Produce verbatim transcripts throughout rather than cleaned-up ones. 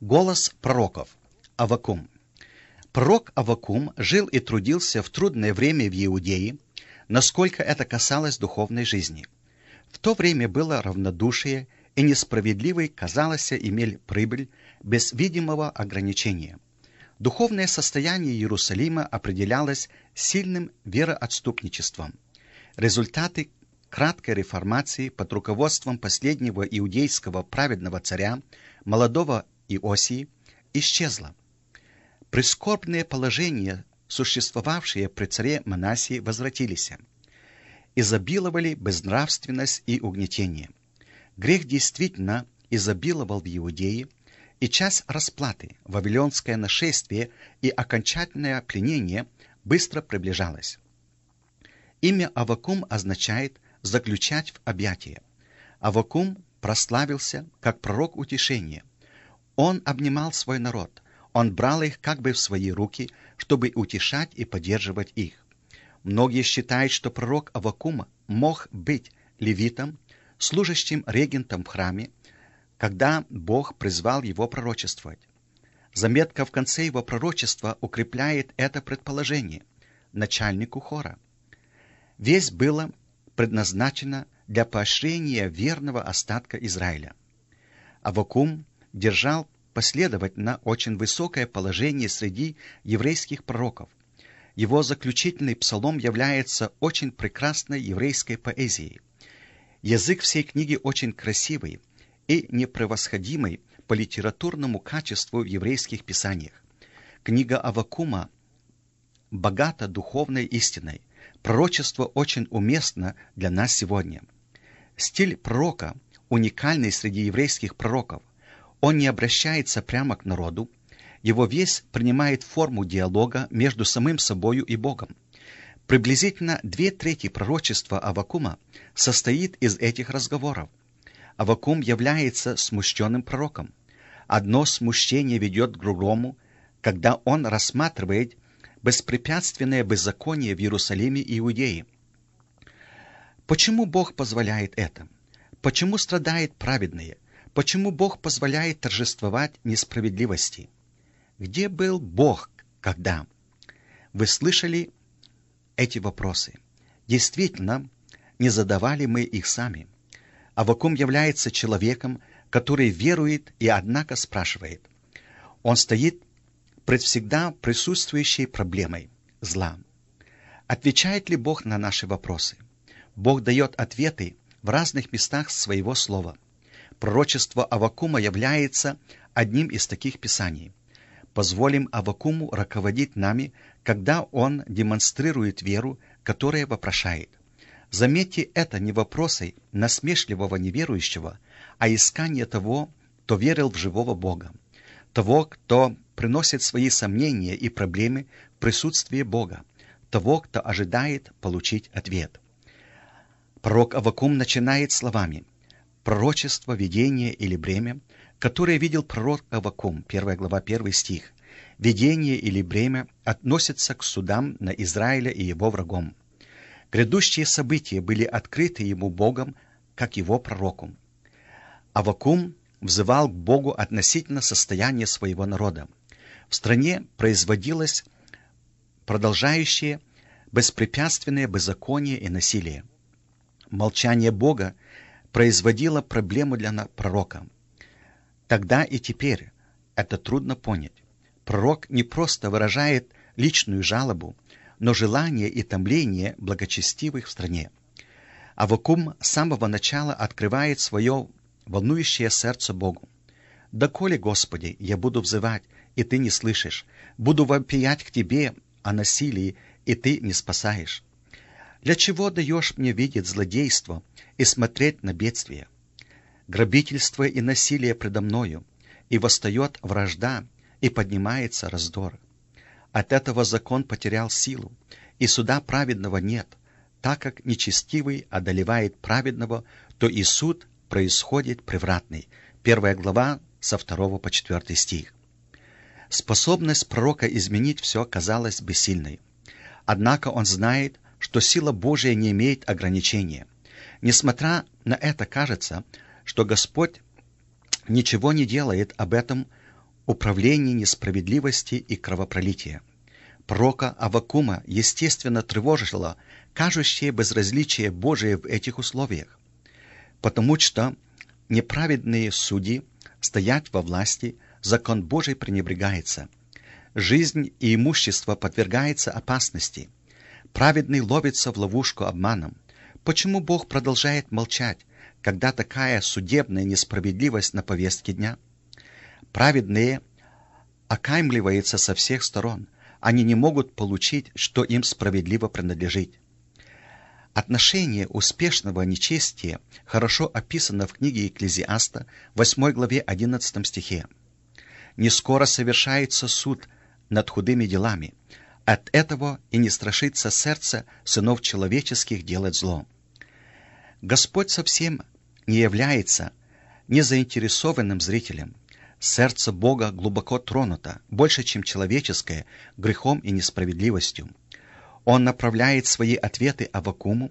Голос пророков. Аввакум. Пророк Аввакум жил и трудился в трудное время в Иудее, насколько это касалось духовной жизни. В то время было равнодушие, и несправедливый, казалось, имели прибыль без видимого ограничения. Духовное состояние Иерусалима определялось сильным вероотступничеством. Результаты краткой реформации под руководством последнего иудейского праведного царя, молодого Иосии, исчезло. Прискорбные положения, существовавшие при царе Манассии, возвратились. Изобиловали безнравственность и угнетение. Грех действительно изобиловал в Иудее, и час расплаты, вавилонское нашествие и окончательное пленение быстро приближалось. Имя Аввакум означает «заключать в объятия». Аввакум прославился как пророк утешения. Он обнимал свой народ, он брал их как бы в свои руки, чтобы утешать и поддерживать их. Многие считают, что пророк Аввакум мог быть левитом, служащим регентом в храме, когда Бог призвал его пророчествовать. Заметка в конце его пророчества укрепляет это предположение. Начальнику хора. Весть была предназначена для поощрения верного остатка Израиля. Аввакум держал последовательно очень высокое положение среди еврейских пророков. Его заключительный псалом является очень прекрасной еврейской поэзией. Язык всей книги очень красивый и непревосходимый по литературному качеству в еврейских писаниях. Книга Аввакума богата духовной истиной. Пророчество очень уместно для нас сегодня. Стиль пророка уникальный среди еврейских пророков. Он не обращается прямо к народу. Его весть принимает форму диалога между самим собою и Богом. Приблизительно две трети пророчества Аввакума состоит из этих разговоров. Аввакум является смущенным пророком. Одно смущение ведет к другому, когда он рассматривает беспрепятственное беззаконие в Иерусалиме и Иудее. Почему Бог позволяет это? Почему страдают праведные? Почему Бог позволяет торжествовать несправедливости? Где был Бог, когда? Вы слышали эти вопросы? Действительно, не задавали мы их сами. Аввакум является человеком, который верует и однако спрашивает. Он стоит пред всегда присутствующей проблемой зла. Отвечает ли Бог на наши вопросы? Бог дает ответы в разных местах своего слова. Пророчество Аввакума является одним из таких писаний. Позволим Аввакуму руководить нами, когда он демонстрирует веру, которая вопрошает. Заметьте, это не вопросы насмешливого неверующего, а искание того, кто верил в живого Бога, того, кто приносит свои сомнения и проблемы в присутствии Бога, того, кто ожидает получить ответ. Пророк Аввакум начинает словами «Пророчество, видение или бремя, которое видел пророк Аввакум», первая глава, первый стих. Видение или бремя относятся к судам на Израиля и его врагом. Грядущие события были открыты ему Богом, как его пророку. Аввакум взывал к Богу относительно состояния своего народа. В стране производилось продолжающее беспрепятственное беззаконие и насилие. Молчание Бога производило проблему для пророка. Тогда и теперь это трудно понять. Пророк не просто выражает личную жалобу, но желание и томление благочестивых в стране. Аввакум с самого начала открывает свое волнующее сердце Богу. «Доколе, Господи, я буду взывать, и Ты не слышишь, буду вопиять к Тебе о насилии, и Ты не спасаешь. Для чего даешь мне видеть злодейство и смотреть на бедствие? Грабительство и насилие предо мною, и восстает вражда, и поднимается раздор. От этого закон потерял силу, и суда праведного нет, так как нечестивый одолевает праведного, то и суд происходит превратный». Первая глава со второго по четвертый стих. Способность пророка изменить все казалась бессильной. Однако он знает, что сила Божия не имеет ограничения. Несмотря на это, кажется, что Господь ничего не делает об этом управлении несправедливости и кровопролития. Пророка Аввакума, естественно, тревожило кажущее безразличие Божие в этих условиях, потому что неправедные судьи стоят во власти, закон Божий пренебрегается, жизнь и имущество подвергается опасности, праведный ловится в ловушку обманом. Почему Бог продолжает молчать, когда такая судебная несправедливость на повестке дня? Праведные окаймливаются со всех сторон. Они не могут получить, что им справедливо принадлежит. Отношение успешного нечестия хорошо описано в книге Екклезиаста, восьмой главе, одиннадцатом стихе. «Не скоро совершается суд над худыми делами. От этого и не страшится сердце сынов человеческих делать зло». Господь совсем не является незаинтересованным зрителем. Сердце Бога глубоко тронуто, больше, чем человеческое, грехом и несправедливостью. Он направляет свои ответы Аввакуму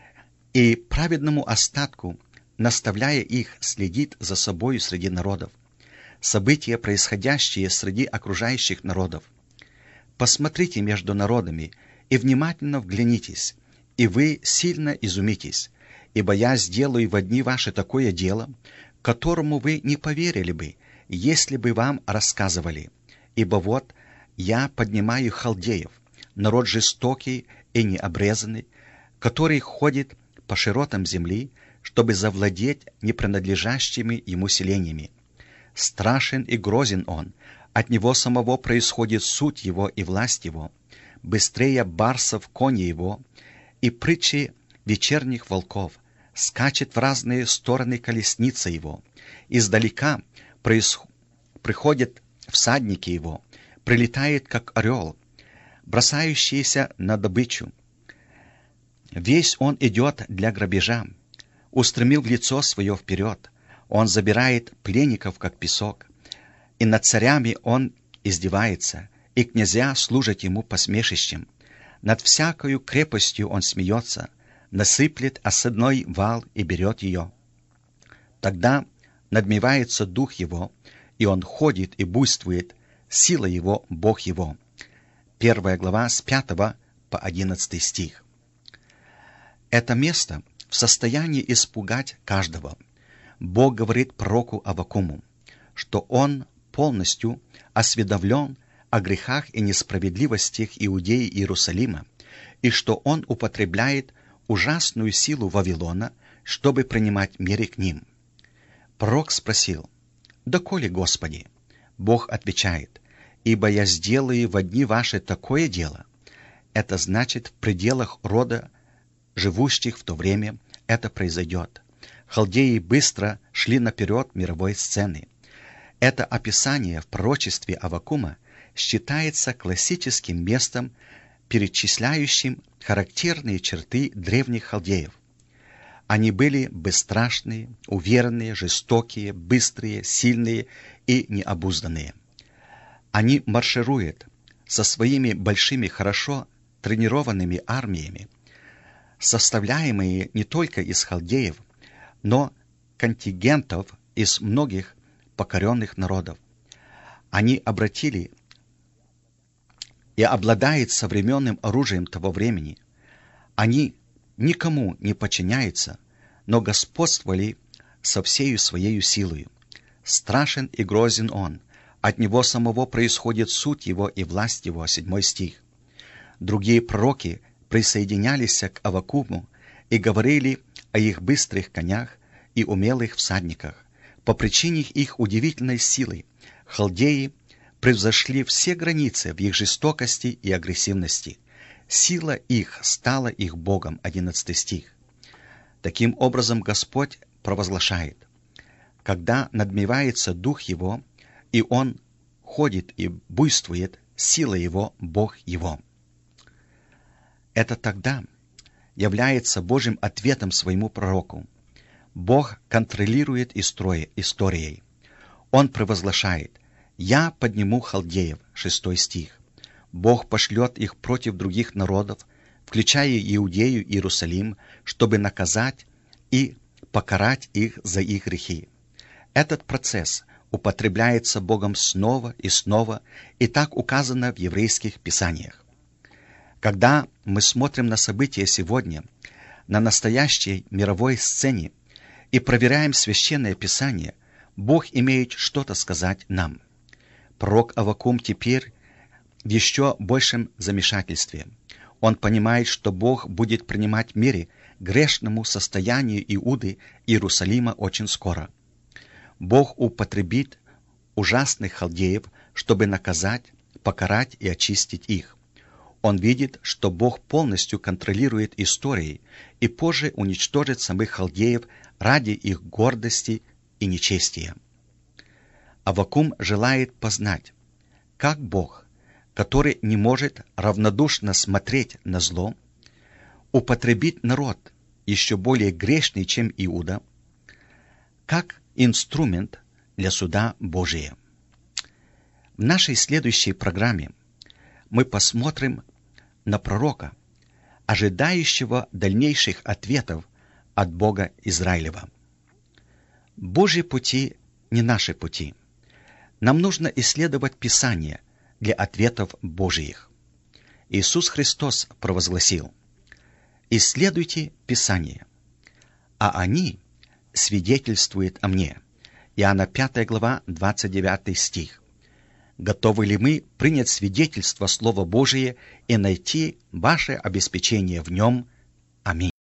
и праведному остатку, наставляя их следить за собою среди народов. События, происходящие среди окружающих народов. Посмотрите между народами и внимательно вглянитесь, и вы сильно изумитесь, ибо я сделаю во дни ваши такое дело, которому вы не поверили бы, если бы вам рассказывали. Ибо вот я поднимаю халдеев, народ жестокий и необрезанный, который ходит по широтам земли, чтобы завладеть непринадлежащими ему селениями. Страшен и грозен он, от него самого происходит суть его и власть его, быстрее барсов кони его, и притчи вечерних волков, скачет в разные стороны колесница его, издалека происходит приходят всадники его, прилетает, как орел, бросающийся на добычу. Весь он идет для грабежа, устремил в лицо свое вперед. Он забирает пленников, как песок, и над царями он издевается, и князья служат ему посмешищем. Над всякою крепостью он смеется, насыплет осадной вал и берет ее. Тогда надмевается дух его, и он ходит и буйствует, сила его — Бог его. Первая глава с пятого по одиннадцатый стих. Это место в состоянии испугать каждого. Бог говорит пророку Аввакуму, что он полностью осведомлен о грехах и несправедливостях Иудеи и Иерусалима, и что он употребляет ужасную силу Вавилона, чтобы принимать меры к ним. Пророк спросил: «Доколе, Господи?» Бог отвечает: «Ибо я сделаю во дни ваши такое дело». Это значит, в пределах рода, живущих в то время, это произойдет. Халдеи быстро шли наперед мировой сцены. Это описание в пророчестве Аввакума считается классическим местом, перечисляющим характерные черты древних халдеев. Они были бесстрашные, уверенные, жестокие, быстрые, сильные и необузданные. Они маршируют со своими большими, хорошо тренированными армиями, составляемые не только из халдеев, но контингентов из многих покоренных народов. Они обратили и обладают современным оружием того времени. Они никому не подчиняются, но господствовали со всею своею силою. Страшен и грозен он, от него самого происходит суть его и власть его. Седьмой стих. Другие пророки присоединялись к Аввакуму и говорили о их быстрых конях и умелых всадниках. По причине их удивительной силы халдеи превзошли все границы в их жестокости и агрессивности. Сила их стала их Богом. Одиннадцатый стих. Таким образом, Господь провозглашает: когда надмевается дух его, и он ходит и буйствует, сила его — Бог его. Это тогда является Божьим ответом своему пророку. Бог контролирует историей. Он провозглашает: «Я подниму халдеев». Шестой стих. Бог пошлет их против других народов, включая Иудею и Иерусалим, чтобы наказать и покарать их за их грехи. Этот процесс употребляется Богом снова и снова, и так указано в еврейских писаниях. Когда мы смотрим на события сегодня, на настоящей мировой сцене, и проверяем Священное Писание, Бог имеет что-то сказать нам. Пророк Аввакум теперь в еще большем замешательстве. Он понимает, что Бог будет принимать меры к грешному состоянию Иуды и Иерусалима очень скоро. Бог употребит ужасных халдеев, чтобы наказать, покарать и очистить их. Он видит, что Бог полностью контролирует истории и позже уничтожит самих халдеев ради их гордости и нечестия. Аввакум желает познать, как Бог, который не может равнодушно смотреть на зло, употребит народ, еще более грешный, чем Иуда, как инструмент для суда Божия. В нашей следующей программе мы посмотрим на пророка, ожидающего дальнейших ответов от Бога Израилева. Божьи пути не наши пути. Нам нужно исследовать Писание для ответов Божьих. Иисус Христос провозгласил: «Исследуйте Писание, а они свидетельствуют о мне». Иоанна пятая глава, двадцать девятый стих. Готовы ли мы принять свидетельство Слова Божие и найти ваше обеспечение в нем? Аминь.